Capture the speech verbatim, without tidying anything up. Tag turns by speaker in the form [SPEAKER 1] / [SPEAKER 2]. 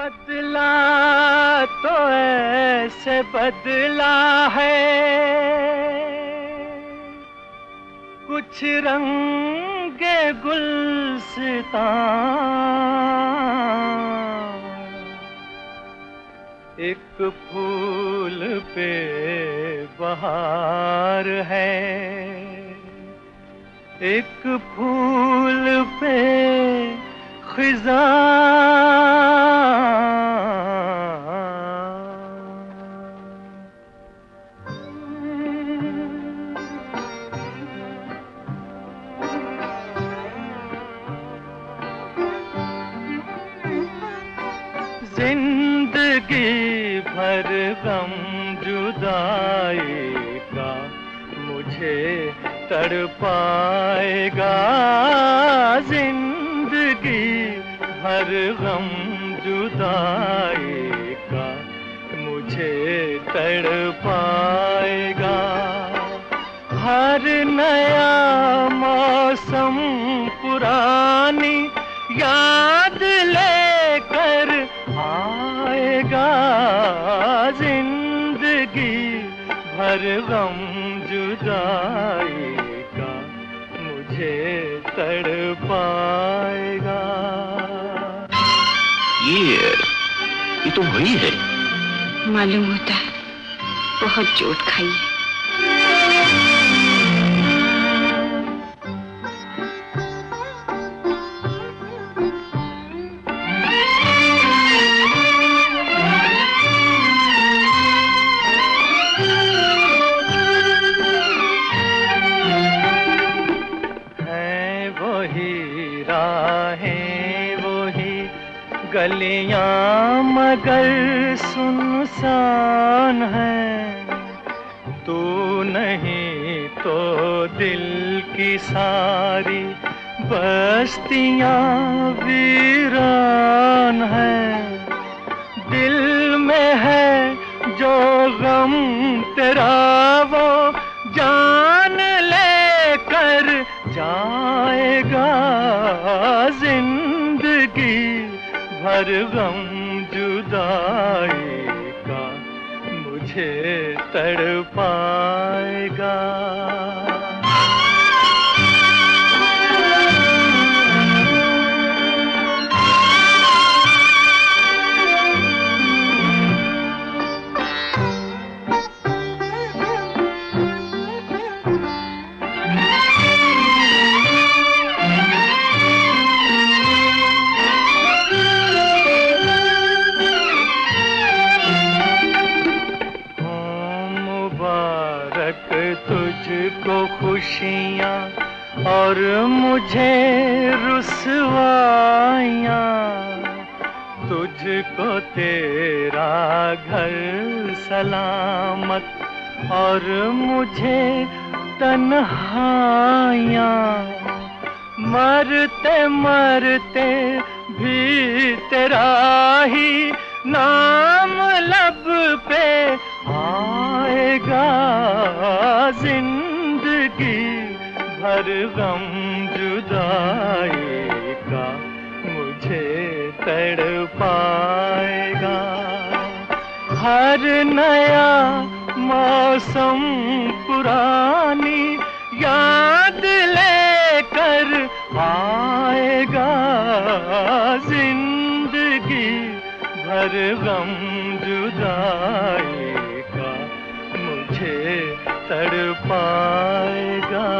[SPEAKER 1] बदला तो ऐसे बदला है, कुछ रंगे गुलसितां, एक फूल पे बहार है, एक फूल पे खिज़ां। जिंदगी भर गम जुदाई का मुझे तड़पाएगा, जिंदगी भर गम जुदाई का मुझे तड़पाएगा। हर नया मौसम पुरानी याद लेकर आएगा, जिंदगी भर गम जुदाई का मुझे तड़पाएगा।
[SPEAKER 2] ये ये तो वही है।
[SPEAKER 3] मालूम होता है बहुत चोट खाई है।
[SPEAKER 1] राहें वही गलियां मगर सुनसान है, तू नहीं तो दिल की सारी बस्तियां वीरान है। दिल में है जो गम तेरा वो जान लेकर जाएगा, जिंदगी भर गम जुदाई का मुझे तड़पाएगा। तुझको खुशियाँ और मुझे रुसवाइयाँ, तुझको तेरा घर सलामत और मुझे तन्हाइयाँ। मरते मरते भी तेरा ही नाम लब पे आएगा, जिंदगी भर गम जुदाई का मुझे तड़पाएगा। हर नया मौसम पुरानी याद लेकर आएगा, जिंदगी भर गम जुदाई का मुझे तड़पाएगा।